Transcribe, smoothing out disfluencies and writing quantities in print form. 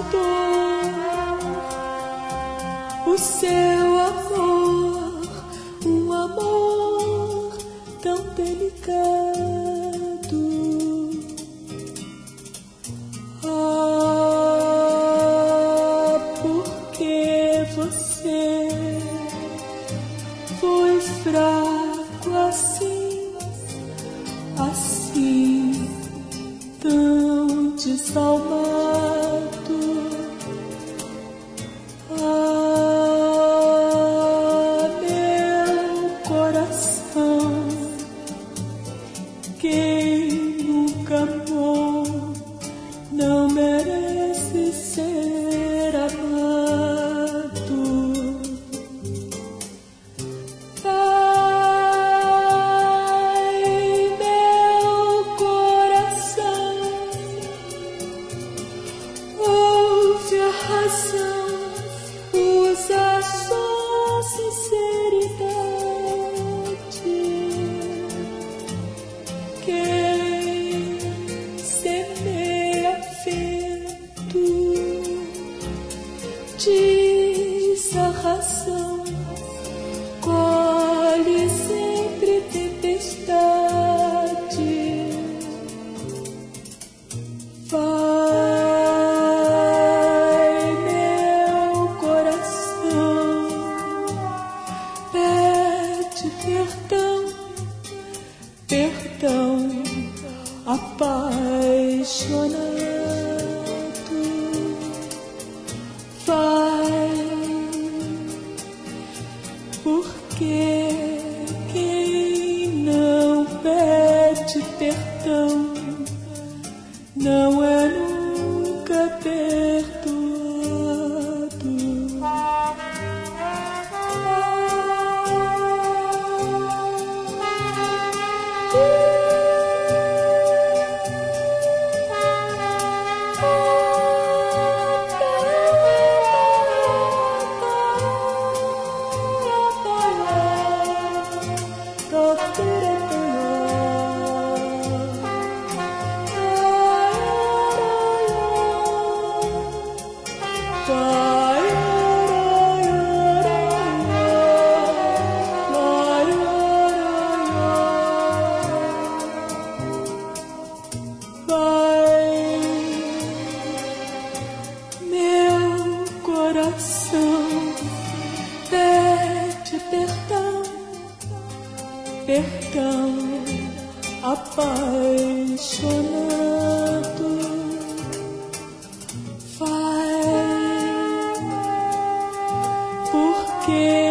o seu amor, um amor tão delicado. Ah, porque você foi fraco assim, assim, tão desalmado. Quem nunca amou não merece ser amado. Vai, meu coração, ouve a razão, usa sua sinceridade. Quem semeia vento diz a razão, colhe sempre tempestade. Vai, meu coração, pede perdão, perdão apaixonado. Vai, porque quem não pede perdão não é nunca perdoado. Vai, meu coração, pede perdão, perdão apaixonado. Vai, porque